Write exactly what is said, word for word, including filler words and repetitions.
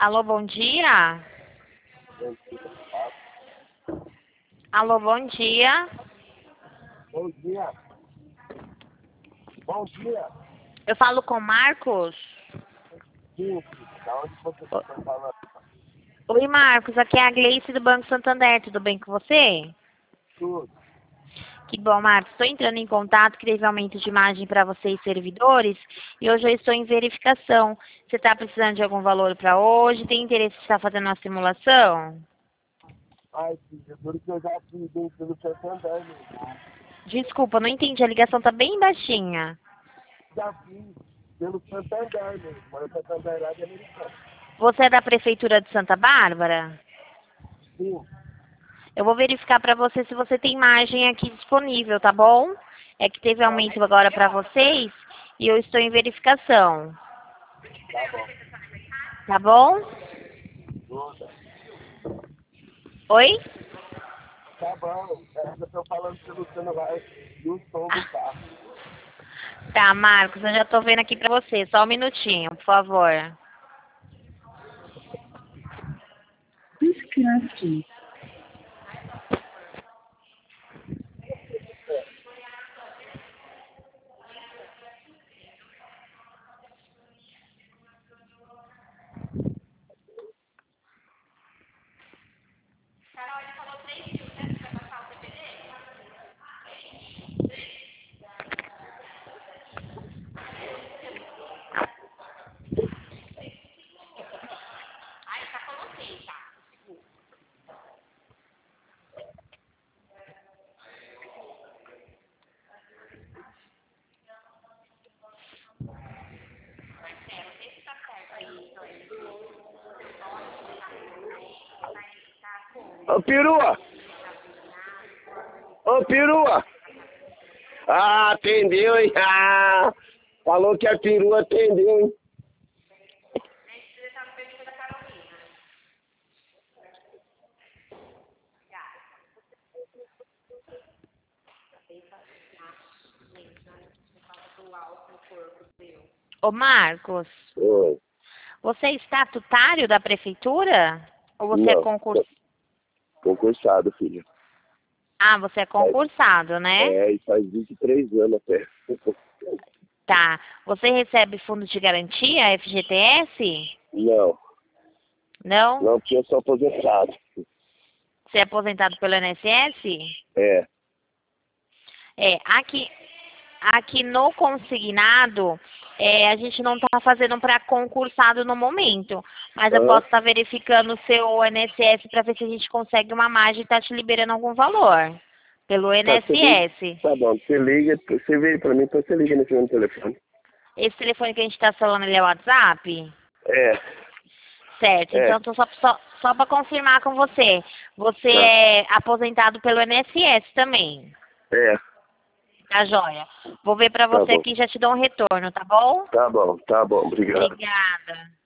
Alô, bom dia? Alô, bom dia? Bom dia. Bom dia. Eu falo com Marcos? Sim, da onde você está falando? Oi, Marcos, aqui é a Gleice do Banco Santander, tudo bem com você? Tudo. Que bom, Marcos. Estou entrando em contato, que teve aumento de imagem para vocês, servidores, e hoje eu estou em verificação. Você está precisando de algum valor para hoje? Tem interesse em estar fazendo uma simulação? Ai, filho, duro que eu já fiz bem pelo Santander, né? Desculpa, não entendi, a ligação está bem baixinha. Já fiz pelo Santander, né? Mas o Santander é americano. Você é da Prefeitura de Santa Bárbara? Sim, Eu vou verificar para você se você tem imagem aqui disponível, tá bom? É que teve aumento agora para vocês e eu estou em verificação, tá bom. tá bom? Tudo. Oi? Tá bom. É, eu tô falando pelo celular do som do carro. Tá, Marcos, eu já tô vendo aqui pra você. Só um minutinho, por favor. Disconnected. Ô, perua! Ô, perua! Ah, atendeu, hein? Ah, falou que a perua atendeu, hein? Ô, Marcos, Oi. você é estatutário da prefeitura? Ou você é Não, concurso? concursado, filho. Ah, você é concursado, né? É, e faz vinte e três anos até. Tá. Você recebe fundo de garantia, F G T S? Não, Não? não tinha só aposentado. Você é aposentado pelo I N S S? É, É, aqui, aqui no consignado, é, a gente não está fazendo para concursado no momento, mas eu aham. posso estar verificando o seu I N S S para ver se a gente consegue uma margem e está te liberando algum valor pelo Tá, você liga, I N S S. tá bom, você liga, você veio pra mim, então você liga nesse mesmo telefone. Esse telefone que a gente está falando, ele é o WhatsApp? É, Certo, é, então tô só, só, só para confirmar com você, você tá, é aposentado pelo I N S S também, é, tá joia? Vou ver para tá você bom, aqui e já te dou um retorno, tá bom? tá bom, tá bom, obrigado. Obrigada.